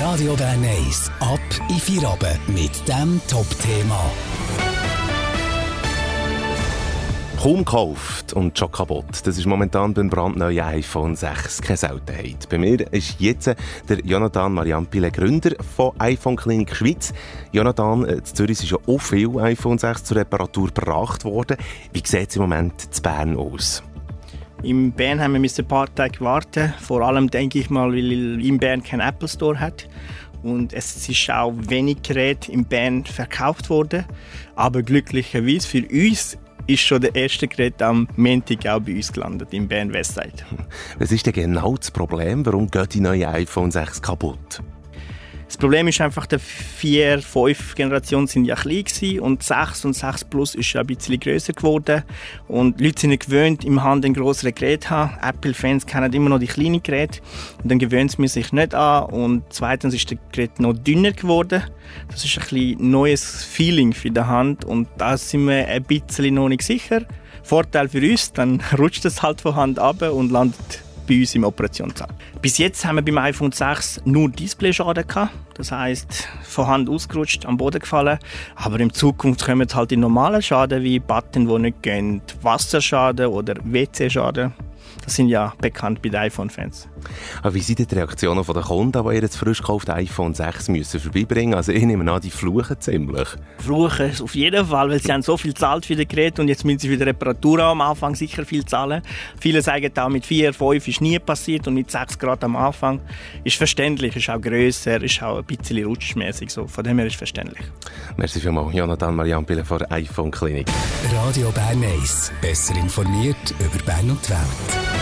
Radio Bern 1, ab in Feierabend mit dem Top-Thema. Kaum gekauft und schon kaputt. Das ist momentan beim brandneuen iPhone 6 keine Seltenheit. Bei mir ist jetzt der Jonathan Mariampile, Gründer von iPhone Klinik Schweiz. Jonathan, in Zürich sind schon auch viele iPhone 6 zur Reparatur gebracht worden. Wie sieht es im Moment in Bern aus? In Bern haben wir ein paar Tage warten. Vor allem denke ich mal, weil in Bern kein Apple Store hat. Und es ist auch wenig Geräte in Bern verkauft worden. Aber glücklicherweise für uns ist schon der erste Gerät am Montag auch bei uns gelandet, in Bern Westside. Was ist denn genau das Problem? Warum geht die neue iPhone 6 kaputt? Das Problem ist einfach, die 4, 5 Generationen sind ja klein gewesen und 6 und 6 Plus ist ja ein bisschen grösser geworden. Und die Leute sind nicht gewöhnt, im Hand ein grösseres Gerät zu haben. Apple-Fans kennen immer noch die kleinen Geräte. Und dann gewöhnt sie sich nicht an. Und zweitens ist das Gerät noch dünner geworden. Das ist ein bisschen neues Feeling für die Hand. Und da sind wir ein bisschen noch nicht sicher. Vorteil für uns, dann rutscht es halt von Hand runter und landet bei uns im Operationssaal. Bis jetzt haben wir beim iPhone 6 nur Displayschaden gehabt. Das heisst, von Hand ausgerutscht, am Boden gefallen. Aber in Zukunft kommen halt die normalen Schaden wie Button, die nicht gehen, Wasserschaden oder WC-Schaden. Das sind ja bekannt bei den iPhone-Fans. Aber wie sind die Reaktionen der Kunden, die ihr jetzt frisch gekauftes iPhone 6 müssen vorbeibringen müssen? Also ich nehme an, die fluchen ziemlich. Fluchen auf jeden Fall, weil sie haben so viel gezahlt für das Gerät und jetzt müssen sie für die Reparatur am Anfang sicher viel zahlen. Viele sagen auch, mit 4, 5 ist nie passiert und mit 6 Grad am Anfang. Ist verständlich, ist auch grösser, ist auch ein bisschen rutschmäßig. So. Von dem her ist verständlich. Merci vielmals, Jonathan Mariampile von der iPhone Klinik. Radio Bern 1, besser informiert über Bern und die Welt.